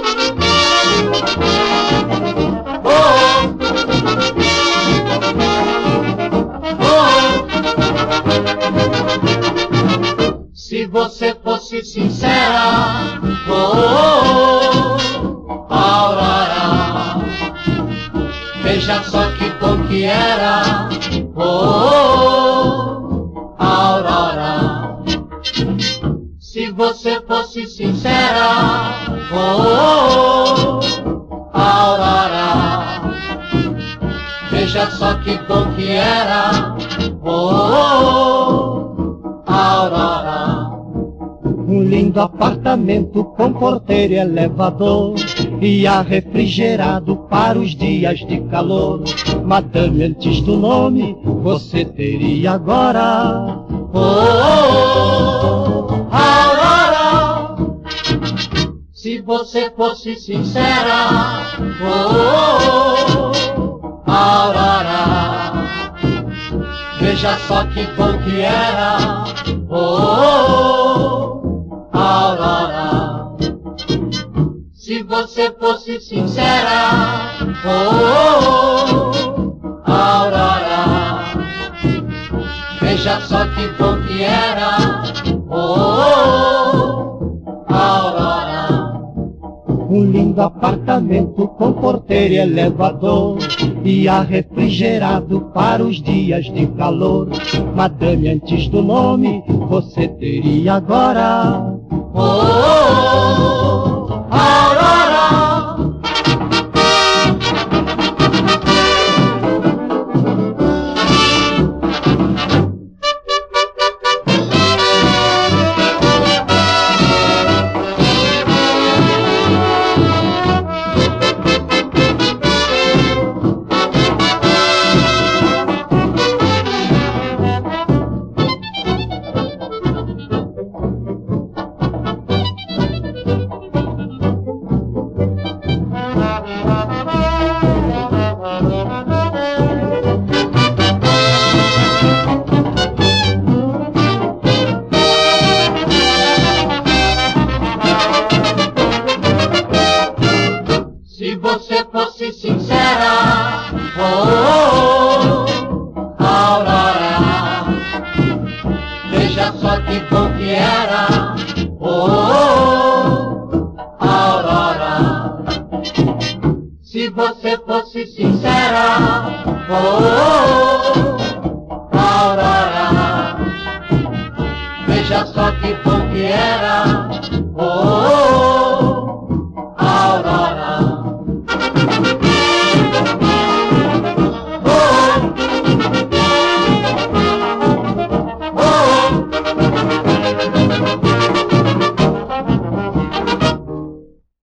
Se você fosse sincera, Aurora, veja só que bom que era, Aurora. Se você fosse sincera, Aurora, veja só que bom que era, Aurora. Um lindo apartamento com porteiro e elevador, e ar refrigerado para os dias de calor. Madame, antes do nome, você teria agora, Aurora. Se você fosse sincera, Aurora, veja só que bom que era, Aurora. Se você fosse sincera, Aurora, veja só que bom que era, Aurora. um lindo apartamento com porteiro e elevador, e ar refrigerado para os dias de calor. Madame, antes do nome, você teria agora, Aurora. Se você fosse sincera, Aurora, veja só que bom que era, Aurora. Se você fosse sincera,